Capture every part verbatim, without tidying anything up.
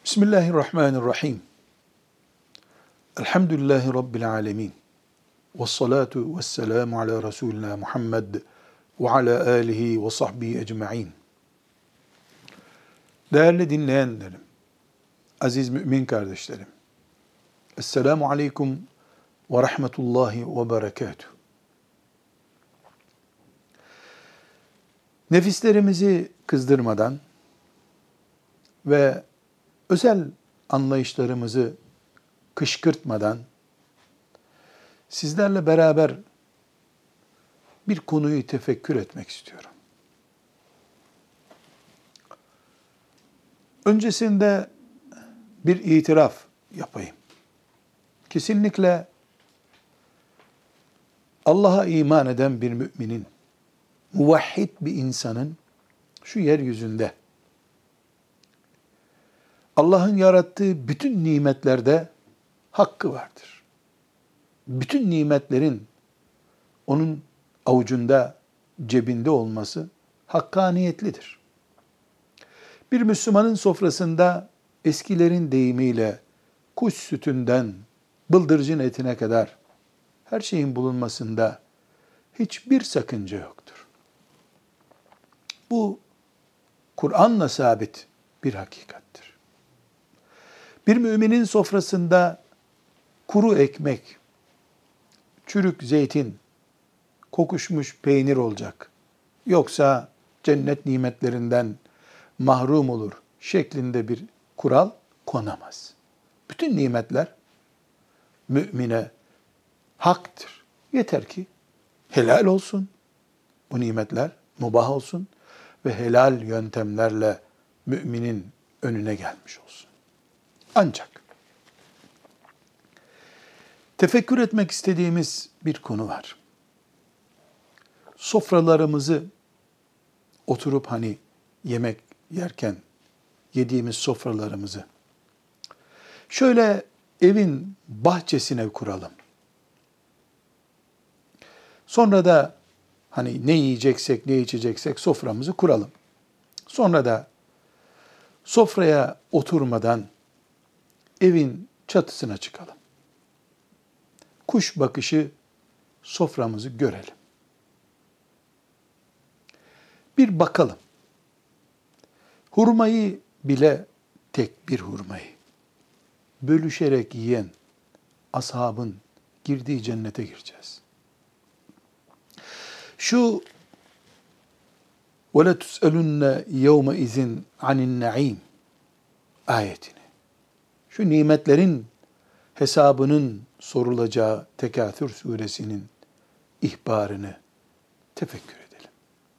Bismillahirrahmanirrahim. Elhamdülillahi Rabbil alemin. Vessalatu vesselamu ala Resulina Muhammed ve ala alihi ve sahbihi ecma'in. Değerli dinleyenlerim, aziz mümin kardeşlerim, Esselamu aleyküm ve rahmetullahi ve berekatuhu. Nefislerimizi kızdırmadan ve özel anlayışlarımızı kışkırtmadan sizlerle beraber bir konuyu tefekkür etmek istiyorum. Öncesinde bir itiraf yapayım. Kesinlikle Allah'a iman eden bir müminin, muvahhid bir insanın şu yeryüzünde Allah'ın yarattığı bütün nimetlerde hakkı vardır. Bütün nimetlerin onun avucunda, cebinde olması hakkaniyetlidir. Bir Müslümanın sofrasında eskilerin deyimiyle kuş sütünden bıldırcın etine kadar her şeyin bulunmasında hiçbir sakınca yoktur. Bu Kur'an'la sabit bir hakikattir. Bir müminin sofrasında kuru ekmek, çürük zeytin, kokuşmuş peynir olacak. Yoksa cennet nimetlerinden mahrum olur şeklinde bir kural konamaz. Bütün nimetler mümine haktır. Yeter ki helal olsun. Bu nimetler mubah olsun ve helal yöntemlerle müminin önüne gelmiş olsun. Ancak tefekkür etmek istediğimiz bir konu var. Sofralarımızı oturup hani yemek yerken yediğimiz sofralarımızı şöyle evin bahçesine kuralım. Sonra da hani ne yiyeceksek, ne içeceksek soframızı kuralım. Sonra da sofraya oturmadan evin çatısına çıkalım. Kuş bakışı soframızı görelim. Bir bakalım. Hurmayı bile tek bir hurmayı bölüşerek yiyen ashabın girdiği cennete gireceğiz. Şu وَلَا تُسْأَلُنَّ يَوْمَ اِذٍ عَنِ النَّعِيمِ ayetini, şu nimetlerin hesabının sorulacağı Tekâthür suresinin ihbarını tefekkür edelim.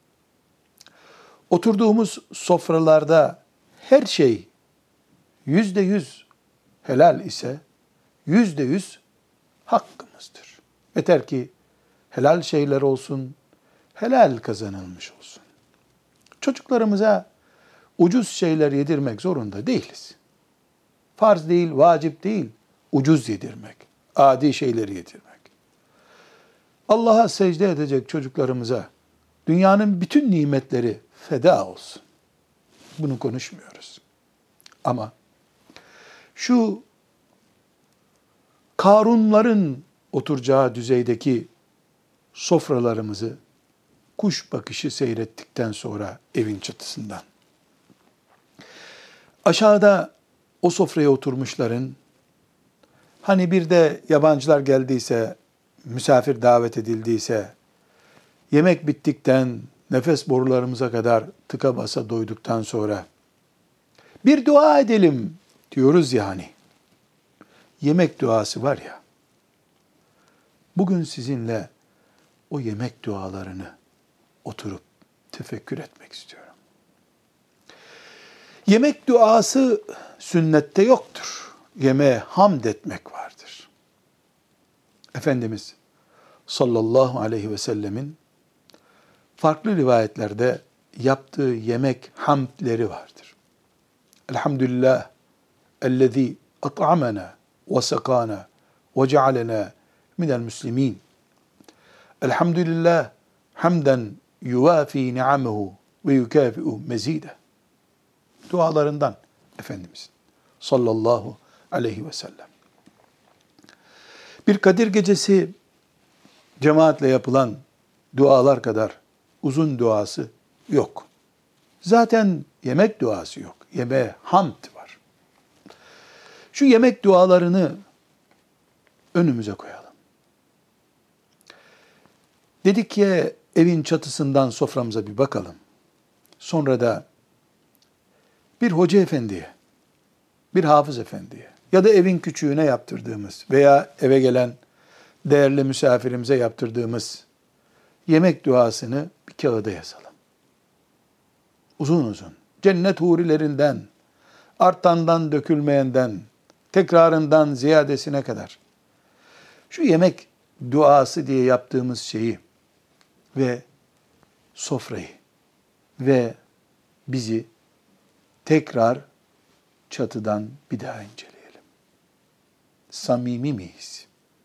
Oturduğumuz sofralarda her şey yüzde yüz helal ise yüzde yüz hakkımızdır. Yeter ki helal şeyler olsun, helal kazanılmış olsun. Çocuklarımıza ucuz şeyler yedirmek zorunda değiliz. Farz değil, vacip değil, ucuz yedirmek, adi şeyleri yedirmek. Allah'a secde edecek çocuklarımıza dünyanın bütün nimetleri feda olsun. Bunu konuşmuyoruz. Ama şu Karunların oturacağı düzeydeki sofralarımızı kuş bakışı seyrettikten sonra evin çatısından, aşağıda o sofraya oturmuşların, hani bir de yabancılar geldiyse, misafir davet edildiyse, yemek bittikten nefes borularımıza kadar tıka basa doyduktan sonra, bir dua edelim diyoruz ya hani, yemek duası var ya, bugün sizinle o yemek dualarını oturup tefekkür etmek istiyorum. Yemek duası sünnette yoktur. Yemeğe hamd etmek vardır. Efendimiz sallallahu aleyhi ve sellemin farklı rivayetlerde yaptığı yemek hamdleri vardır. Elhamdülillah ellezî at'amena ve sekâna ve cealena minel müslimîn. Elhamdülillah hamden yuvafi ni'amehu ve yukafi'u mezide. Dualarından Efendimizin sallallahu aleyhi ve sellem. Bir Kadir Gecesi cemaatle yapılan dualar kadar uzun duası yok. Zaten yemek duası yok. Yemeğe hamd var. Şu yemek dualarını önümüze koyalım. Dedik ki evin çatısından soframıza bir bakalım. Sonra da bir hoca efendiye, bir hafız efendiye ya da evin küçüğüne yaptırdığımız veya eve gelen değerli misafirimize yaptırdığımız yemek duasını bir kağıda yazalım. Uzun uzun, cennet hurilerinden, artandan dökülmeyenden, tekrarından ziyadesine kadar şu yemek duası diye yaptığımız şeyi ve sofrayı ve bizi tekrar çatıdan bir daha inceleyelim. Samimi miyiz?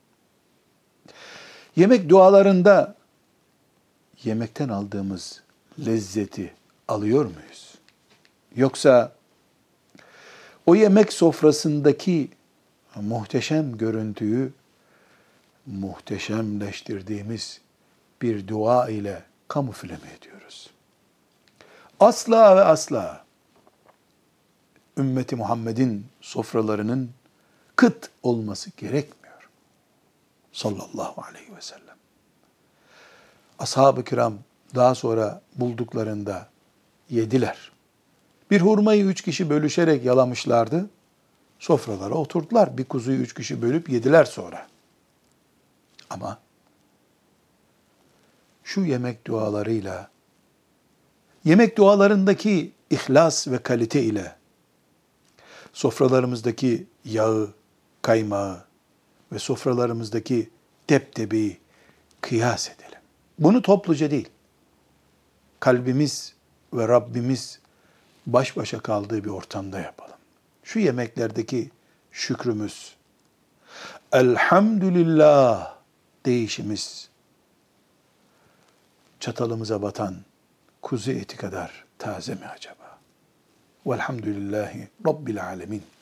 Yemek dualarında yemekten aldığımız lezzeti alıyor muyuz? Yoksa o yemek sofrasındaki muhteşem görüntüyü muhteşemleştirdiğimiz bir dua ile kamufle mi ediyoruz? Asla ve asla ümmeti Muhammed'in sofralarının kıt olması gerekmiyor. Sallallahu aleyhi ve sellem. Ashab-ı kiram daha sonra bulduklarında yediler. Bir hurmayı üç kişi bölüşerek yalamışlardı. Sofralara oturdular. Bir kuzuyu üç kişi bölüp yediler sonra. Ama şu yemek dualarıyla, yemek dualarındaki ihlas ve kalite ile sofralarımızdaki yağı, kaymağı ve sofralarımızdaki depdebeyi kıyas edelim. Bunu topluca değil, kalbimiz ve Rabbimiz baş başa kaldığı bir ortamda yapalım. Şu yemeklerdeki şükrümüz, elhamdülillah deyişimiz, çatalımıza batan kuzu eti kadar taze mi acaba? Velhamdülillahi Rabbil alemin.